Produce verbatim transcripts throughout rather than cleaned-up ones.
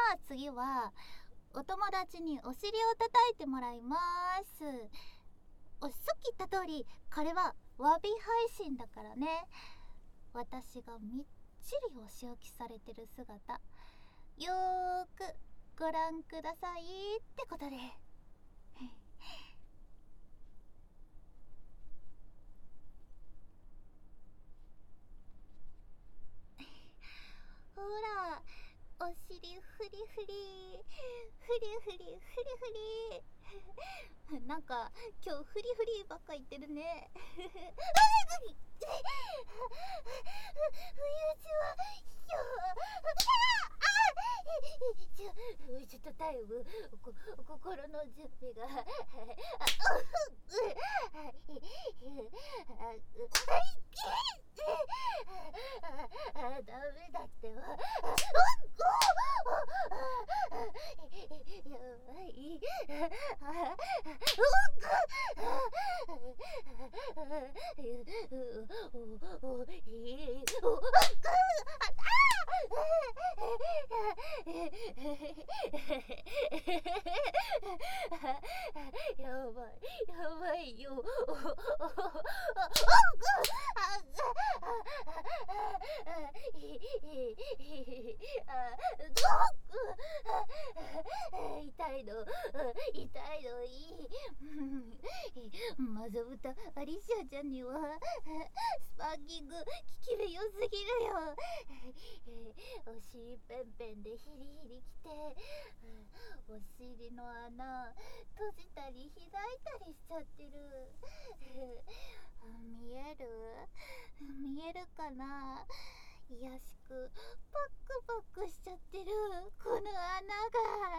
あ次はお友達にお尻を叩いてもらいます。さっき言った通りこれはわび配信だからね。私がみっちりお仕置きされてる姿よーくご覧くださいってことでほらお尻フリフリフリフリフリフリなんか今日フリフリばっか言ってるね冬じはちょちょっとタイム心の準備がダメだってばやばいやばいやばいよ痛いの痛いのいいまざぶたアリシアちゃんにはスパーキング効き目良すぎるよお尻ペンペンでヒリヒリきてお尻の穴閉じたり開いたりしちゃってる見える見えるかな。いやしくパックパックしちゃってるこの穴が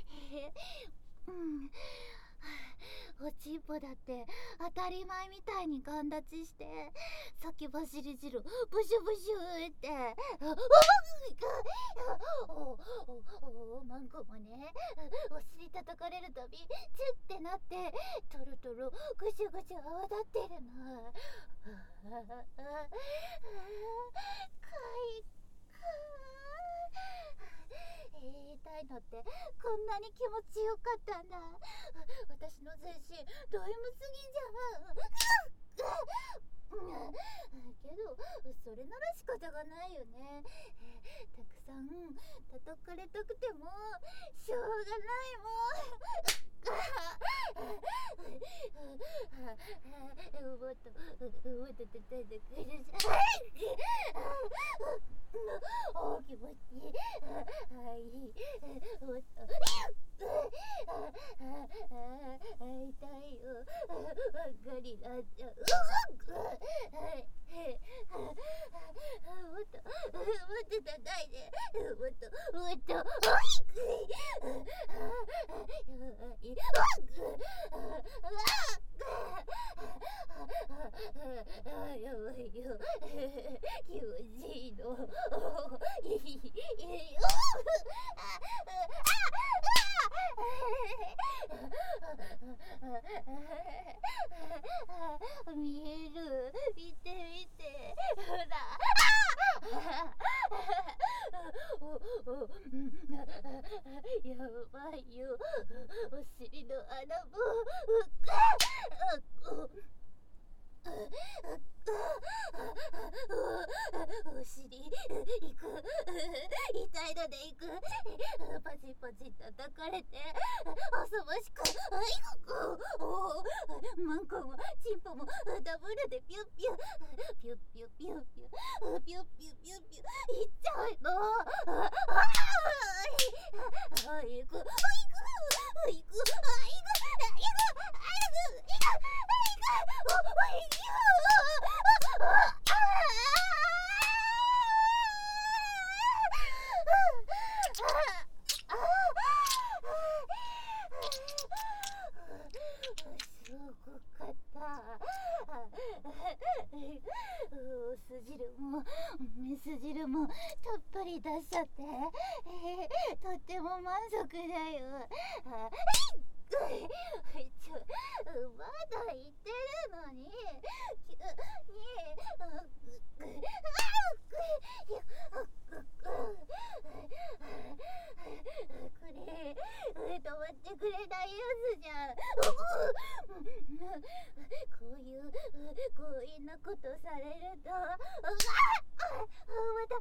うんおちんぽだって当たり前みたいにガン立ちして先走り汁ブシュブシュっておマンコもねお尻叩かれるたびチュッてなってトロトロぐしゅぐしゅ泡立ってるのかいか痛いのってこんなに気持ちよかったんだ。私の全身ド M すぎじゃんけどそれなら仕方がないよね。たくさん叩かれたくてもしょうがないもんもっともっと叩いてくれるじゃんお気持ちいいはいもっと痛いよばっかりなっちゃうもっともっと叩いてもっともっとやばいよ気持ちいいの見える見て見てほらやばいよお尻の穴もお尻行く痛いので行くパチパチ叩かれて恐ろしくマンコもチンポもダブルでピュッピュピュッピュッピュッピュッピュッピュッピュッピュッいっちゃうの行く行く行く行く行くすごかったお酢汁もメス汁もたっぷり出しちゃって、えー、とっても満足だよちょまだ言ってるのに急に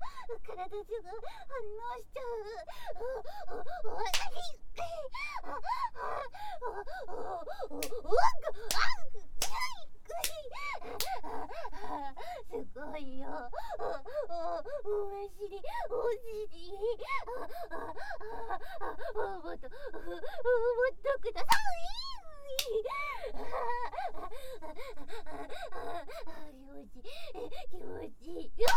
体中が反応しちゃう。おおいあああおおおおすごいよ。おお尻お尻もっともっとください。気持ちいいよ。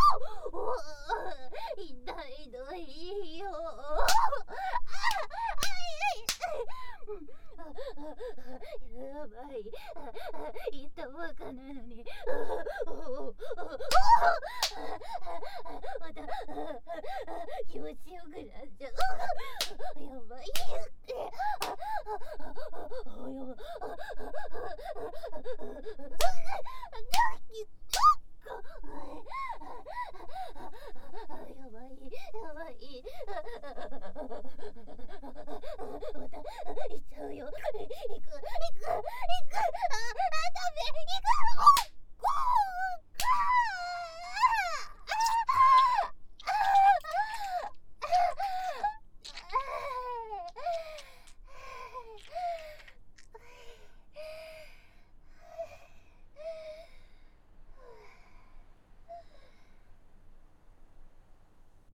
痛いのいいよ。やばい。言ったばかなのに。また気持ちよくなっちゃう。やばい。